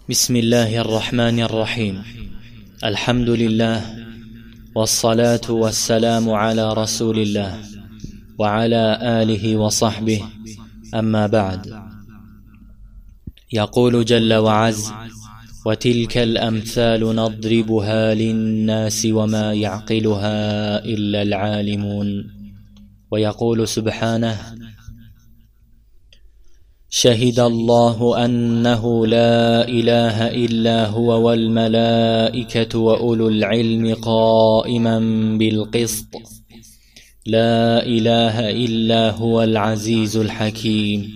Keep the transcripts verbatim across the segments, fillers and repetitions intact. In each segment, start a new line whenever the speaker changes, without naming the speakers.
بسم الله الرحمن الرحيم. الحمد لله والصلاة والسلام على رسول الله وعلى آله وصحبه، أما بعد. يقول جل وعز: وتلك الأمثال نضربها للناس وما يعقلها إلا العالمون. ويقول سبحانه: شهد الله أنه لا إله إلا هو والملائكة وأولو العلم قائما بالقسط، لا إله إلا هو العزيز الحكيم.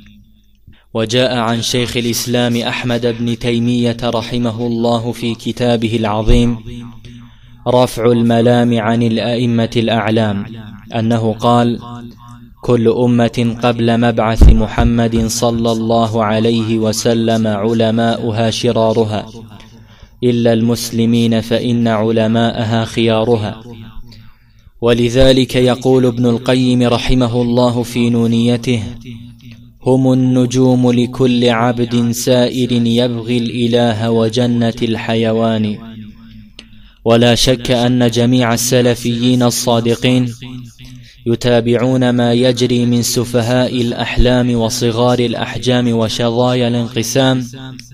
وجاء عن شيخ الإسلام أحمد بن تيمية رحمه الله في كتابه العظيم رفع الملام عن الأئمة الأعلام أنه قال: كل أمة قبل مبعث محمد صلى الله عليه وسلم علماؤها شرارها، إلا المسلمين فإن علماءها خيارها. ولذلك يقول ابن القيم رحمه الله في نونيته: هم النجوم لكل عبد سائر يبغي الإله وجنة الحيوان. ولا شك أن جميع السلفيين الصادقين يتابعون ما يجري من سفهاء الأحلام وصغار الأحجام وشظايا الانقسام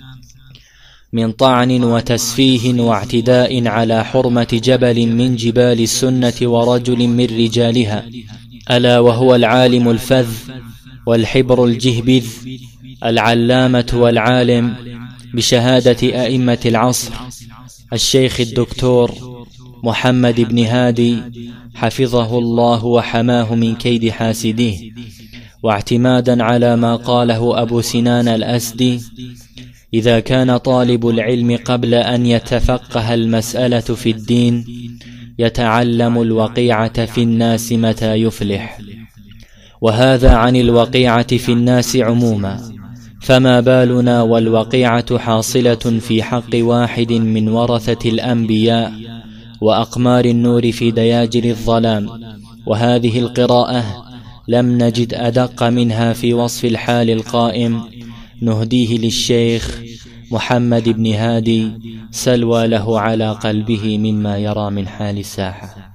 من طعن وتسفيه واعتداء على حرمة جبل من جبال السنة ورجل من رجالها، ألا وهو العالم الفذ والحبر الجهبذ العلامة والعالم بشهادة أئمة العصر الشيخ الدكتور محمد بن هادي حفظه الله وحماه من كيد حاسديه. واعتمادا على ما قاله أبو سنان الأسدي: إذا كان طالب العلم قبل أن يتفقه المسألة في الدين يتعلم الوقيعة في الناس متى يفلح. وهذا عن الوقيعة في الناس عموما، فما بالنا والوقيعة حاصلة في حق واحد من ورثة الأنبياء وأقمار النور في دياجر الظلام. وهذه القراءة لم نجد أدق منها في وصف الحال القائم، نهديه للشيخ محمد بن هادي سلوى له على قلبه مما يرى من حال الساحة.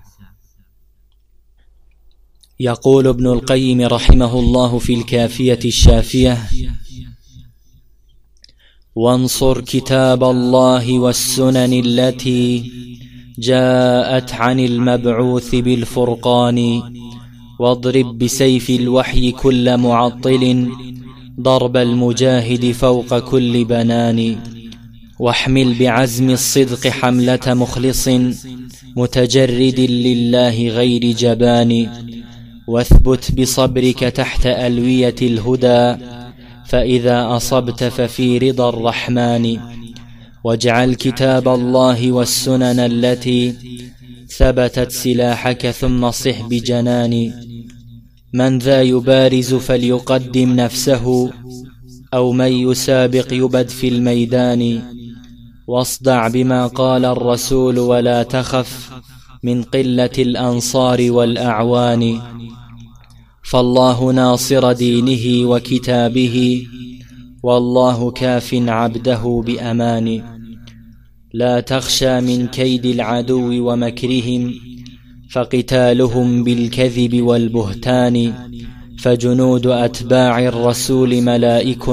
يقول ابن القيم رحمه الله في الكافية الشافية: وانصر كتاب الله والسنن التي جاءت عن المبعوث بالفرقان، واضرب بسيف الوحي كل معطل ضرب المجاهد فوق كل بنان، واحمل بعزم الصدق حملة مخلص متجرد لله غير جبان، واثبت بصبرك تحت ألوية الهدى فإذا أصبت ففي رضا الرحمن، واجعل كتاب الله والسنن التي ثبتت سلاحك ثم صح بجنان، من ذا يبارز فليقدم نفسه أو من يسابق يبد في الميدان، واصدع بما قال الرسول ولا تخف من قلة الأنصار والأعوان، فالله ناصر دينه وكتابه والله كاف عبده بأمان، لا تخشى من كيد العدو ومكرهم فقتالهم بالكذب والبهتان، فجنود أتباع الرسول ملائك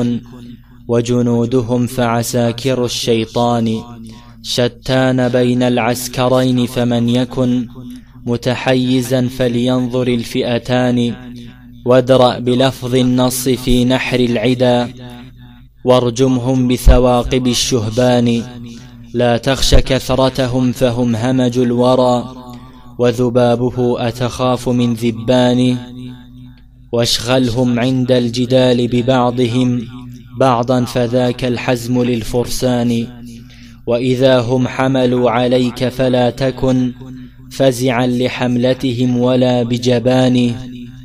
وجنودهم فعساكر الشيطان، شتان بين العسكرين فمن يكن متحيزا فلينظر الفئتان، وادرأ بلفظ النص في نحر العدا وارجمهم بثواقب الشهبان، لا تخش كثرتهم فهم همج الورى وذبابه أتخاف من ذبان، واشغلهم عند الجدال ببعضهم بعضا فذاك الحزم للفرسان، وإذا هم حملوا عليك فلا تكن فزعا لحملتهم ولا بجبان،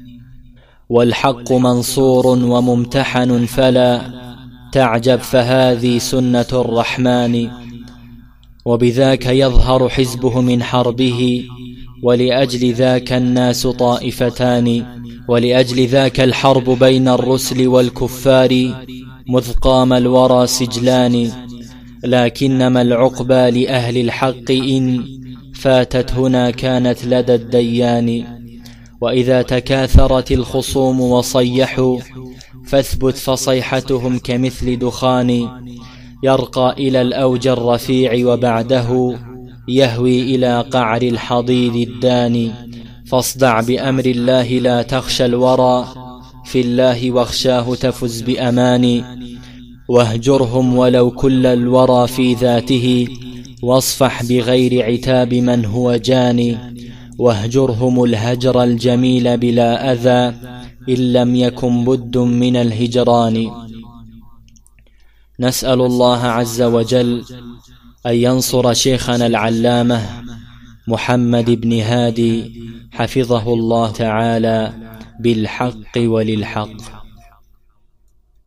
والحق منصور وممتحن فلا تعجب فهذه سنة الرحمن، وبذاك يظهر حزبه من حربه ولأجل ذاك الناس طائفتان، ولأجل ذاك الحرب بين الرسل والكفار مذ قام الورى سجلان، لكنما العقبى لأهل الحق إن فاتت هنا كانت لدى الديان. وإذا تكاثرت الخصوم وصيحوا فاثبت فصيحتهم كمثل دخان يرقى إلى الأوج الرفيع وبعده يهوي إلى قعر الحضيض الداني. فاصدع بأمر الله لا تخشى الورى في الله واخشاه تفز بأمان. واهجرهم ولو كل الورى في ذاته واصفح بغير عتاب من هو جاني. واهجرهم الهجر الجميل بلا أذى إن لم يكن بد من الهجران. نسأل الله عز وجل أن ينصر شيخنا العلامة محمد بن هادي حفظه الله تعالى بالحق وللحق.